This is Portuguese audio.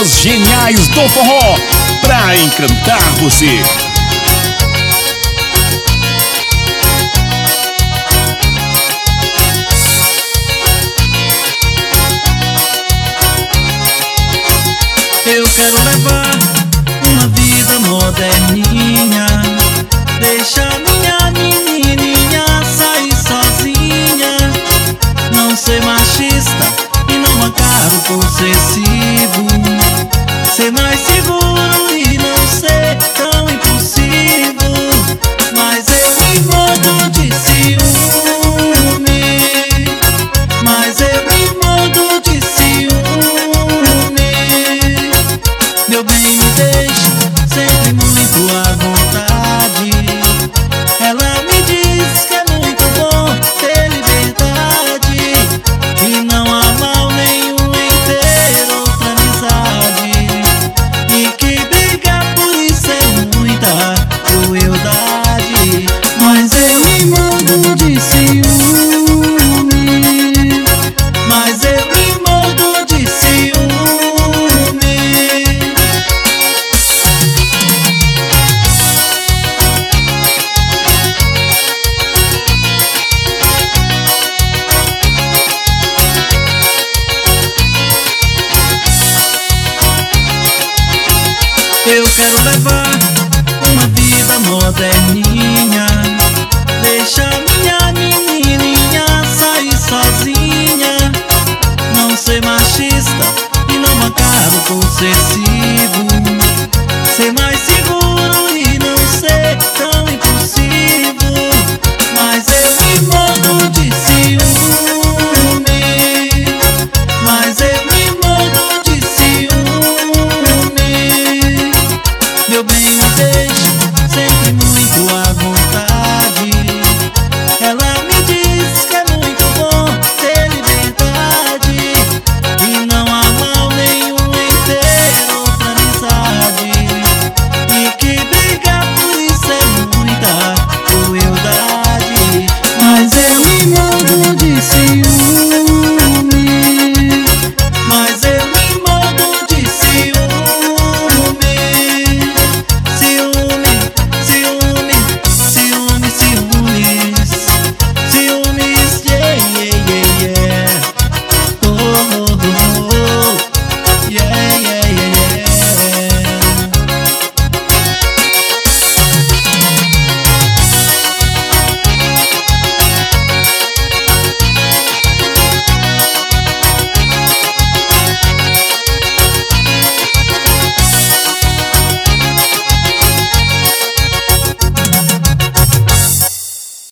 Os geniais do forró, pra encantar você. Eu quero levar uma vida moderninha, deixar minha menininha sair sozinha, não ser machista e não bancar o possessivo, ser mais seguro e não ser tão impulsivo. Mas eu me mordo de ciúme, mas eu me mordo de ciúme. Meu bem, me deixa sempre muito à vontade. Ela me diz que é muito bom ter liberdade, que não há mal nenhum em ter outra amizade, e que brigar por isso é muita crueldade. Mas eu me mordo de ciúme, mas eu me mordo de ciúme. Eu quero levar uma vida moderninha, deixar minha menininha sair sozinha, não ser machista e não bancar o possessivo, ser mais